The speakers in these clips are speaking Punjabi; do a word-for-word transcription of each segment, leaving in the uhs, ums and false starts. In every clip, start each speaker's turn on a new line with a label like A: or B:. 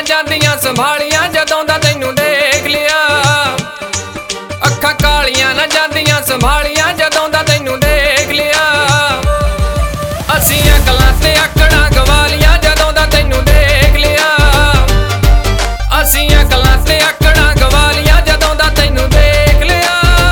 A: ਜਾਂਦੀਆਂ ਸੰਭਾਲੀਆਂ ਜਦੋਂ ਦਾ ਤੈਨੂੰ ਦੇਖ ਲਿਆ। ਅੱਖਾਂ ਕਾਲੀਆਂ ਨਾ ਜਾਂਦੀਆਂ ਸੰਭਾਲੀਆਂ ਜਦੋਂ ਦਾ ਤੈਨੂੰ ਦੇਖ ਲਿਆ। ਅਸੀਂ ਅਕਲਾਂ ਤੇ ਆਕੜਾਂ ਗਵਾ ਲੀਆਂ ਜਦੋਂ ਦਾ ਤੈਨੂੰ ਦੇਖ ਲਿਆ। ਅਸੀਂ ਅਕਲਾਂ ਤੇ ਆਕੜਾਂ ਗਵਾ ਲੀਆਂ ਜਦੋਂ ਦਾ ਤੈਨੂੰ ਦੇਖ ਲਿਆ।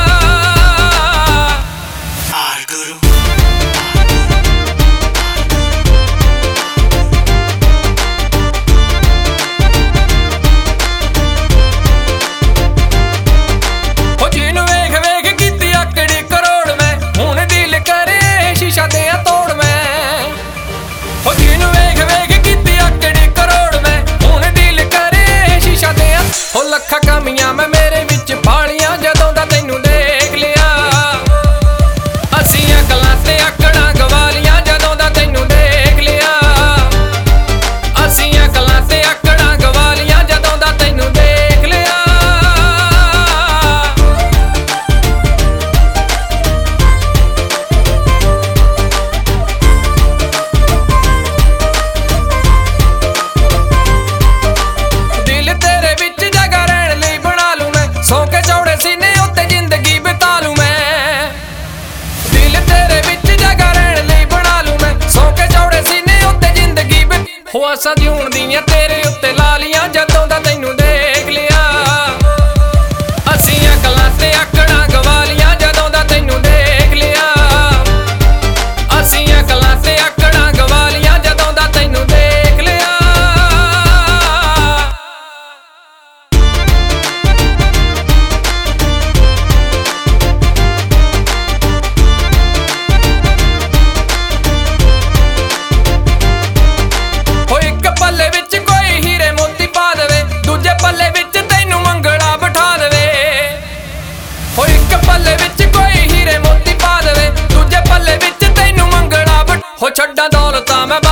A: ਹੋ ਜਿਹਨੂੰ ਵੇਖ ਵੇਖ ਕੀਤੀ ਆਕੜੀ ਕਰੋੜ ਮੈਂ, ਹੁਣ ਦਿਲ ਕਰੇ ਸ਼ੀਸ਼ਾ ਦੇ ਤੋੜ ਮੈਂ। ਹੋ ਜਿਹਨੂੰ ਵੇਖ ਵੇਖ ਕੀਤੀ ਆਕੜੀ ਕਰੋੜ ਮੈਂ, ਹੁਣ ਦਿਲ ਕਰੇ ਸ਼ੀਸ਼ਾ ਦੇ। ਹੋ ਲੱਖਾਂ ਕਮੀਆਂ ਮੈਂ ਮੇਰੇ ਵਿੱਚ ਪਾਲੀਆਂ ਜਦੋਂ ਦਾ ਤੈਨੂੰ ਦੇਖ ਲਿਆ। ਅਸੀਂ ਅਕਲਾਂ ਤੇ ਆਕੜਾਂ ਗਵਾ ਲੀਆਂ ਜਦੋਂ ਦਾ ਤੈਨੂੰ ਦੇਖ ਲਿਆ। ਅਸੀਂ ਅਕਲਾਂ ਤੇ ਆਕੜਾਂ ਗਵਾ ਲੀਆਂ ਜਦੋਂ ਦਾ ਤੈਨੂੰ ਦੇਖ ਲਿਆ। ਦਿਲ ਤੇਰੇ ਵਿੱਚ ਜਗ੍ਹਾ ਰਹਿਣ ਲਈ ਬਣਾ ਲੂੰ ਮੈਂ, ਸੌਂ ਕੇ ਚੌੜੇ ਸੀਨੇ ਉੱਤੇ ਜ਼ਿੰਦਗੀ ਬਿਤਾ ਲੂੰ ਮੈਂ। ਦਿਲ ਤੇਰੇ ਵਿੱਚ ਜਗ੍ਹਾ ਰਹਿਣ ਲਈ ਬਣਾ ਲੂੰ ਮੈਂ, ਸੌਂ ਕੇ ਚੌੜੇ ਸੀਨੇ ਉੱਤੇ ਜ਼ਿੰਦਗੀ ਬਿਤ। ਹੋ ਆਸਾਂ ਜਿਉਣ ਦੀਆਂ ਤੇਰੇ ਉੱਤੇ ਲਾ ਲੀਆਂ ਜਦੋਂ ਦਾ ਤੈਨੂੰ ਦੇਖ ਲਿਆ। ਅਸੀਂ ਅਕਲਾਂ ਤੇ ਆਕੜਾਂ ਗਵਾ ਲੀਆਂ ਜਦੋਂ ਦਾ ਤੈਨੂੰ ਦੇਖ ਲਿਆ। ਅਸੀਂ ਅਕਲਾਂ ਤੇ ਆਕੜਾਂ ਗਵਾ ਲੀਆਂ ਜਦੋਂ ਦਾ ਤੈਨੂੰ ਦੇਖ ਲਿਆ। ਹੋ ਇੱਕ ਪੱਲੇ ਵਿੱਚ ਕੋਈ ਹੀਰੇ ਮੋਤੀ ਪਾ ਦੇਵੇ, ਦੂਜੇ ਪੱਲੇ ਵਿੱਚ ਤੈਨੂੰ ਮੰਗਲਾ ਬਿਠਾ ਦੇਵੇ। ਹੋ ਇੱਕ ਪੱਲੇ ਵਿੱਚ ਕੋਈ ਹੀਰੇ ਮੋਤੀ ਪਾ ਦੇਵੇ, ਦੂਜੇ ਪੱਲੇ ਵਿੱਚ ਤੈਨੂੰ ਮੰਗਲਾ ਬਿਠਾ। ਹੋ ਛੱਡਾਂ ਦੌਲਤਾਂ ਮੈਂ